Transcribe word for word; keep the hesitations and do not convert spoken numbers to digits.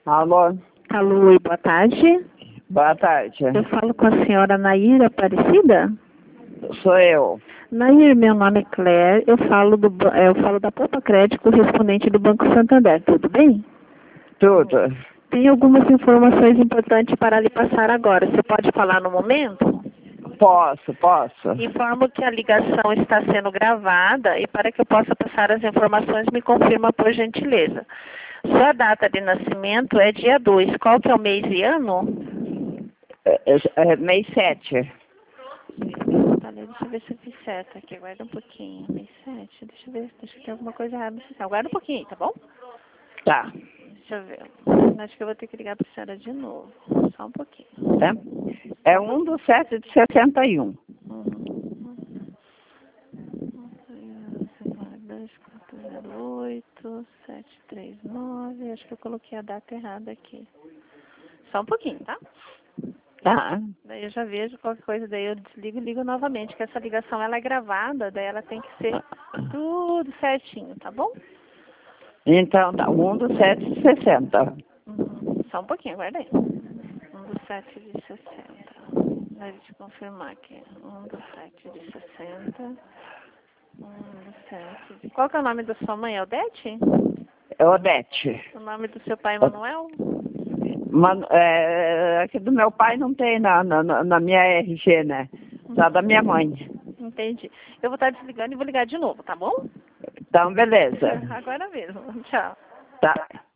Alô? Alô, e boa tarde. Boa tarde. Eu falo com a senhora Nair Aparecida? Sou eu. Nair, meu nome é Claire, eu falo, do, ba- eu falo da Poupa Crédito, correspondente do Banco Santander, tudo bem? Tudo. Tem algumas informações importantes para lhe passar agora. Você pode falar no momento? Posso, posso. Informo que a ligação está sendo gravada e para que eu possa passar as informações, me confirma por gentileza. Sua data de nascimento é dia dois. Qual que é o mês e ano? É, é, é mês sete. Tá, deixa eu ver se eu fiz certo aqui. Aguarda um pouquinho. mês sete. Deixa eu ver. Deixa eu ter alguma coisa errada no sistema. Aguarda um pouquinho, tá bom? Tá. Deixa eu ver. Acho que eu vou ter que ligar para a senhora de novo. Só um pouquinho. É, é um do sete de sessenta e um. dois quatro zero oito sete três nove. Acho que eu coloquei a data errada aqui. Só um pouquinho, tá? Tá. Daí eu já vejo qualquer coisa, daí eu desligo e ligo novamente, que essa ligação ela é gravada, daí ela tem que ser tudo certinho, tá bom? Então, tá. um do sete de sessenta. Uhum. Só um pouquinho, aguarda aí. um do sete de sessenta. Deixa eu confirmar aqui. um do sete de sessenta. um do sete de... Qual que é o nome da sua mãe? É Odete? É Odete. O nome do seu pai, Manuel? Mano, é, aqui do meu pai não tem na, na, na minha R G, né? Só da minha mãe. Entendi. Eu vou estar desligando e vou ligar de novo, tá bom? Então, beleza. Agora mesmo. Tchau. Tá.